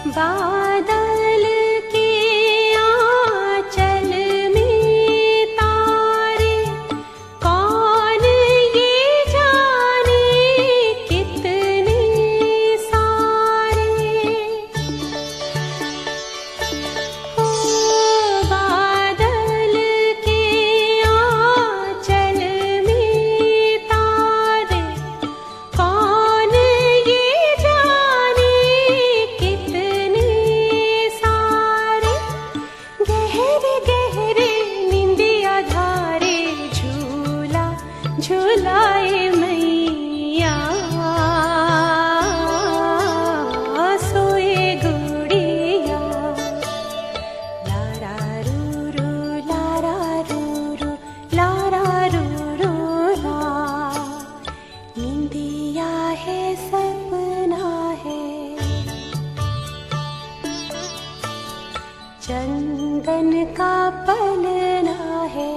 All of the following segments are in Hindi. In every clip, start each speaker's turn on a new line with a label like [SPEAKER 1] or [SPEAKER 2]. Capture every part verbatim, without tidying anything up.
[SPEAKER 1] बादल के आंचल में तारे, कौन ये जाने कितने सारे। ओ बादल के आंचल में तारे, कौन ये जाने कितने सारे। गहरे गहरे निंदिया धारे, झूला झूलाए मैया, सोए गुड़िया। लारा रू रू लारा रू रू लारा रू रू ला, निंदिया है सपना है, चंदन का पलना है।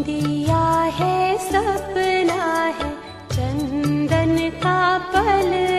[SPEAKER 1] निंदिया है सपना है, चंदन का पलना